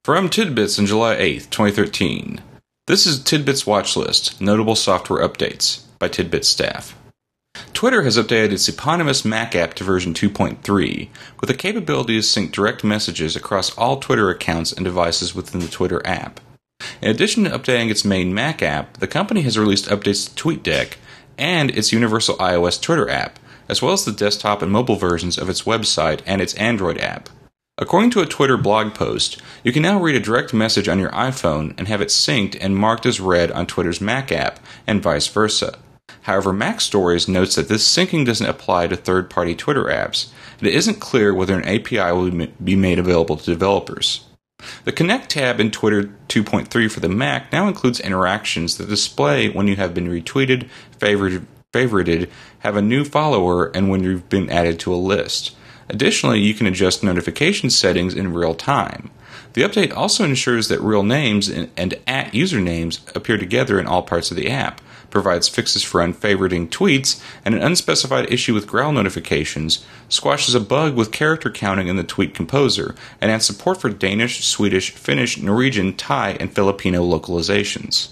From Tidbits on July 8th, 2013. This is Tidbits Watch List, Notable Software Updates, by Tidbits staff. Twitter has updated its eponymous Mac app to version 2.3, with the capability to sync direct messages across all Twitter accounts and devices within the Twitter app. In addition to updating its main Mac app, the company has released updates to TweetDeck and its universal iOS Twitter app, as well as the desktop and mobile versions of its website and its Android app. According to a Twitter blog post, you can now read a direct message on your iPhone and have it synced and marked as read on Twitter's Mac app, and vice versa. However, Mac Stories notes that this syncing doesn't apply to third-party Twitter apps, and it isn't clear whether an API will be made available to developers. The Connect tab in Twitter 2.3 for the Mac now includes interactions that display when you have been retweeted, favorited, have a new follower, and when you've been added to a list. Additionally, you can adjust notification settings in real time. The update also ensures that real names and @ usernames appear together in all parts of the app, provides fixes for unfavoriting tweets and an unspecified issue with Growl notifications, squashes a bug with character counting in the tweet composer, and adds support for Danish, Swedish, Finnish, Norwegian, Thai, and Filipino localizations.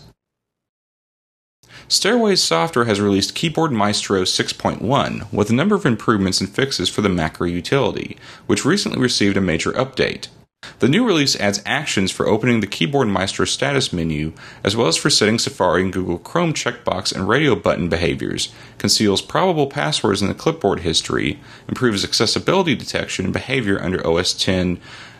Stairways Software has released Keyboard Maestro 6.1 with a number of improvements and fixes for the macro utility, which recently received a major update. The new release adds actions for opening the Keyboard Maestro status menu, as well as for setting Safari and Google Chrome checkbox and radio button behaviors, conceals probable passwords in the clipboard history, improves accessibility detection and behavior under OS X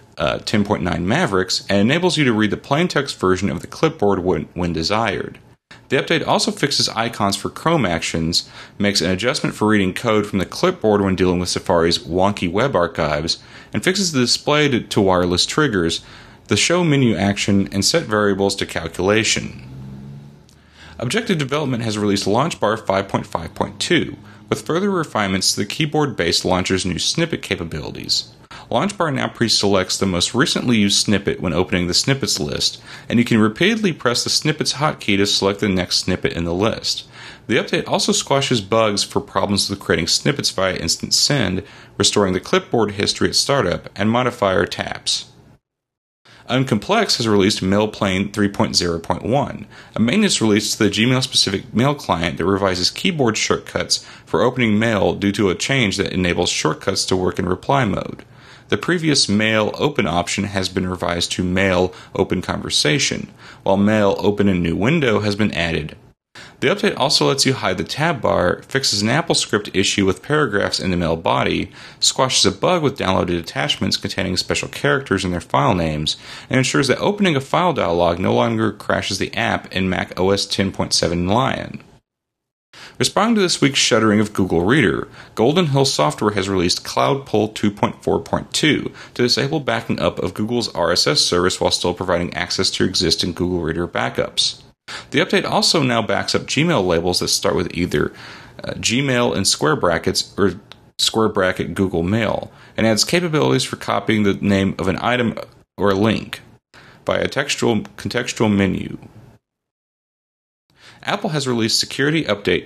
10.9 Mavericks, and enables you to read the plaintext version of the clipboard when desired. The update also fixes icons for Chrome actions, makes an adjustment for reading code from the clipboard when dealing with Safari's wonky web archives, and fixes the display to wireless triggers, the show menu action, and set variables to calculation. Objective Development has released LaunchBar 5.5.2, with further refinements to the keyboard-based launcher's new snippet capabilities. LaunchBar now pre-selects the most recently used snippet when opening the snippets list, and you can repeatedly press the snippets hotkey to select the next snippet in the list. The update also squashes bugs for problems with creating snippets via instant send, restoring the clipboard history at startup, and modifier taps. Uncomplex has released MailPlane 3.0.1, a maintenance release to the Gmail-specific mail client that revises keyboard shortcuts for opening mail due to a change that enables shortcuts to work in reply mode. The previous Mail Open option has been revised to Mail Open Conversation, while Mail Open in New Window has been added. The update also lets you hide the tab bar, fixes an AppleScript issue with paragraphs in the mail body, squashes a bug with downloaded attachments containing special characters in their file names, and ensures that opening a file dialog no longer crashes the app in Mac OS 10.7 Lion. Responding to this week's shuttering of Google Reader, Golden Hill Software has released CloudPull 2.4.2 to disable backing up of Google's RSS service while still providing access to existing Google Reader backups. The update also now backs up Gmail labels that start with either Gmail in square brackets or square bracket Google Mail, and adds capabilities for copying the name of an item or a link via a contextual menu. Apple has released Security Update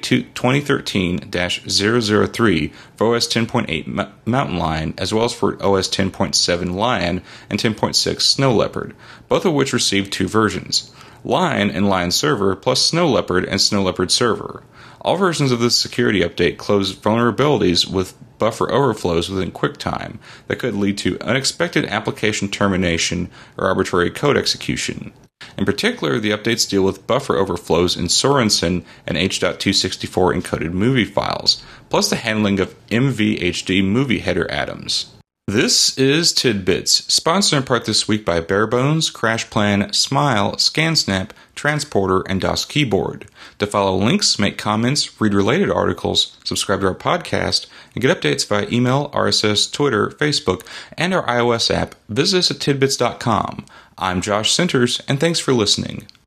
2013-003 for OS 10.8 Mountain Lion, as well as for OS 10.7 Lion and 10.6 Snow Leopard, both of which received two versions, Lion and Lion Server, plus Snow Leopard and Snow Leopard Server. All versions of this security update close vulnerabilities with buffer overflows within QuickTime that could lead to unexpected application termination or arbitrary code execution. In particular, the updates deal with buffer overflows in Sorensen and H.264 encoded movie files, plus the handling of MVHD movie header atoms. This is Tidbits, sponsored in part this week by Barebones, CrashPlan, Smile, ScanSnap, Transporter, and DOS Keyboard. To follow links, make comments, read related articles, subscribe to our podcast, and get updates via email, RSS, Twitter, Facebook, and our iOS app, visit us at tidbits.com. I'm Josh Centers, and thanks for listening.